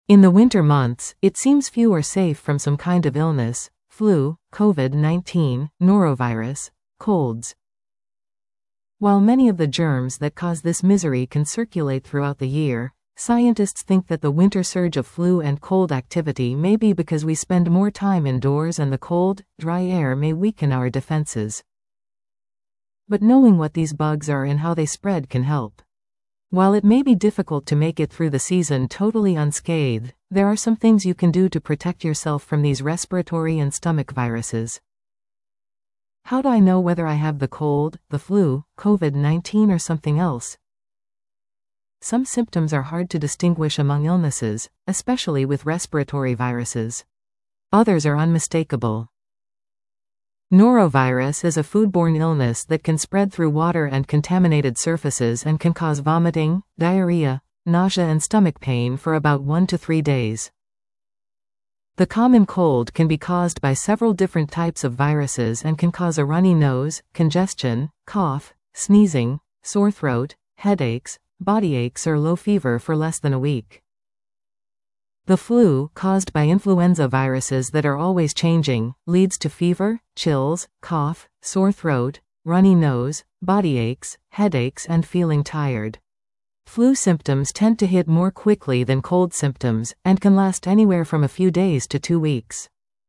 In the winter months, it seems few are safe from some kind of illness: flu, COVID-19, norovirus, colds. While many of the germs that cause this misery can circulate throughout the year, scientists think that the winter surge of flu and cold activity may be because we spend more time indoors and the cold, dry air may weaken our defenses. But knowing what these bugs are and how they spread can help. While it may be difficult to make it through the season totally unscathed, there are some things you can do to protect yourself from these respiratory and stomach viruses. How do I know whether I have the cold, the flu, COVID-19 or something else? Some symptoms are hard to distinguish among illnesses, especially with respiratory viruses. Others are unmistakable. Norovirus is a foodborne illness that can spread through water and contaminated surfaces and can cause vomiting, diarrhea, nausea and stomach pain for about 1 to 3 days. The common cold can be caused by several different types of viruses and can cause a runny nose, congestion, cough, sneezing, sore throat, headaches, body aches or low fever for less than a week. The flu, caused by influenza viruses that are always changing, leads to fever, chills, cough, sore throat, runny nose, body aches, headaches and feeling tired. Flu symptoms tend to hit more quickly than cold symptoms, and can last anywhere from a few days to 2 weeks.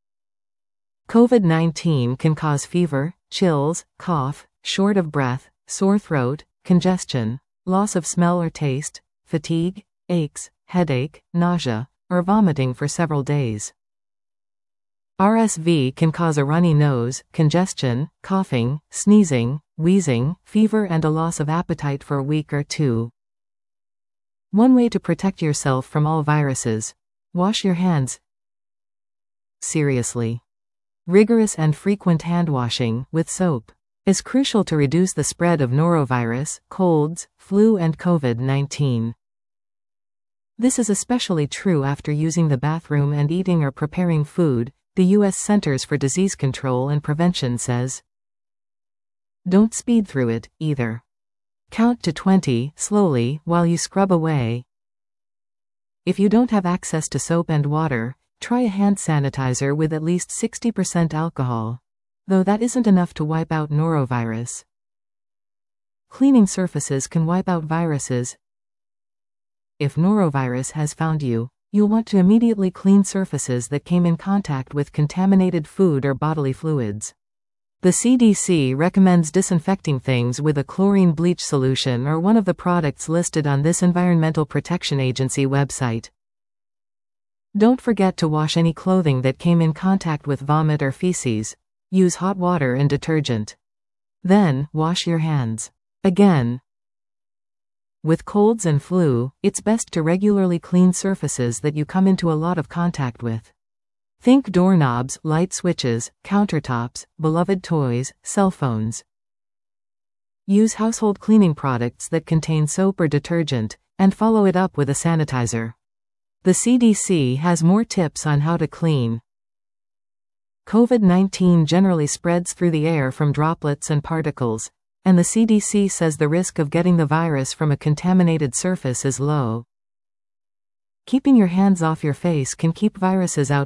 COVID-19 can cause fever, chills, cough, short of breath, sore throat, congestion, loss of smell or taste, fatigue, aches, headache, nausea, or vomiting for several days. RSV can cause a runny nose, congestion, coughing, sneezing, wheezing, fever and a loss of appetite for a week or 2. One way to protect yourself from all viruses: wash your hands. Seriously. Rigorous and frequent hand washing, with soap, is crucial to reduce the spread of norovirus, colds, flu and COVID-19. This is especially true after using the bathroom and eating or preparing food, the U.S. Centers for Disease Control and Prevention says. Don't speed through it, either. Count to 20, slowly, while you scrub away. If you don't have access to soap and water, try a hand sanitizer with at least 60% alcohol. Though that isn't enough to wipe out norovirus. Cleaning surfaces can wipe out viruses. If norovirus has found you, you'll want to immediately clean surfaces that came in contact with contaminated food or bodily fluids. The CDC recommends disinfecting things with a chlorine bleach solution or one of the products listed on this Environmental Protection Agency website. Don't forget to wash any clothing that came in contact with vomit or feces. Use hot water and detergent. Then, wash your hands. Again. With colds and flu, it's best to regularly clean surfaces that you come into a lot of contact with. Think doorknobs, light switches, countertops, beloved toys, cell phones. Use household cleaning products that contain soap or detergent, and follow it up with a sanitizer. The CDC has more tips on how to clean. COVID-19 generally spreads through the air from droplets and particles, and the CDC says the risk of getting the virus from a contaminated surface is low. Keeping your hands off your face can keep viruses out.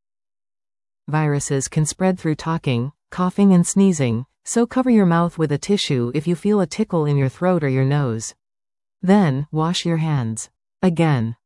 Viruses can spread through talking, coughing and sneezing, so cover your mouth with a tissue if you feel a tickle in your throat or your nose. Then, wash your hands. Again.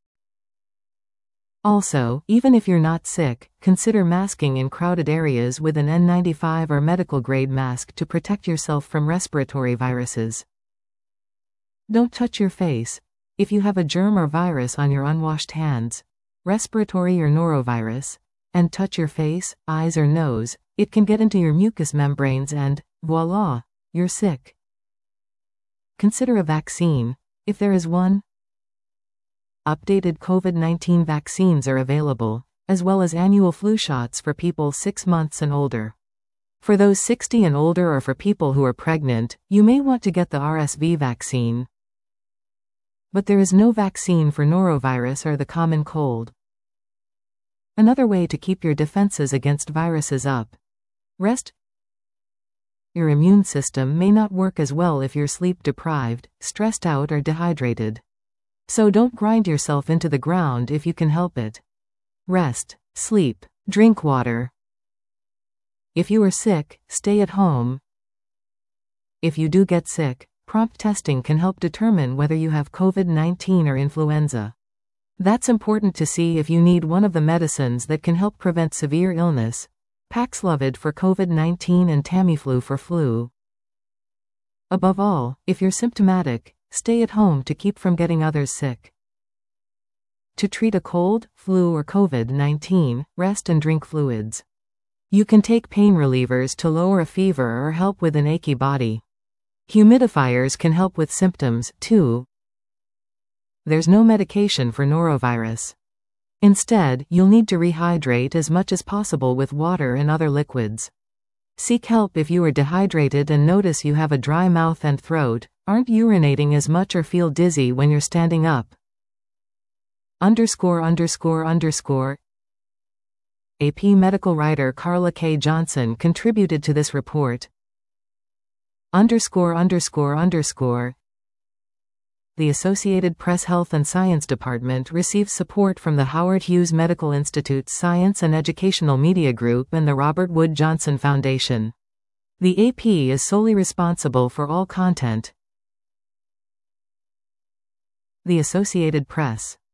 Also, even if you're not sick, consider masking in crowded areas with an N95 or medical-grade mask to protect yourself from respiratory viruses. Don't touch your face. If you have a germ or virus on your unwashed hands, respiratory or norovirus, and touch your face, eyes or nose, it can get into your mucous membranes and, voila, you're sick. Consider a vaccine, if there is one. Updated COVID-19 vaccines are available, as well as annual flu shots for people 6 months and older. For those 60 and older or for people who are pregnant, you may want to get the RSV vaccine. But there is no vaccine for norovirus or the common cold. Another way to keep your defenses against viruses up. Rest. Your immune system may not work as well if you're sleep deprived, stressed out or dehydrated. So don't grind yourself into the ground if you can help it. Rest, sleep, drink water. If you are sick, stay at home. If you do get sick, prompt testing can help determine whether you have COVID-19 or influenza. That's important to see if you need one of the medicines that can help prevent severe illness: Paxlovid for COVID-19 and Tamiflu for flu. Above all, if you're symptomatic, stay at home to keep from getting others sick. To treat a cold, flu, or COVID-19, rest and drink fluids. You can take pain relievers to lower a fever or help with an achy body. Humidifiers can help with symptoms, too. There's no medication for norovirus. Instead, you'll need to rehydrate as much as possible with water and other liquids. Seek help if you are dehydrated and notice you have a dry mouth and throat, aren't urinating as much, or feel dizzy when you're standing up. AP medical writer Carla K. Johnson contributed to this report. The Associated Press Health and Science Department receives support from the Howard Hughes Medical Institute's Science and Educational Media Group and the Robert Wood Johnson Foundation. The AP is solely responsible for all content. The Associated Press.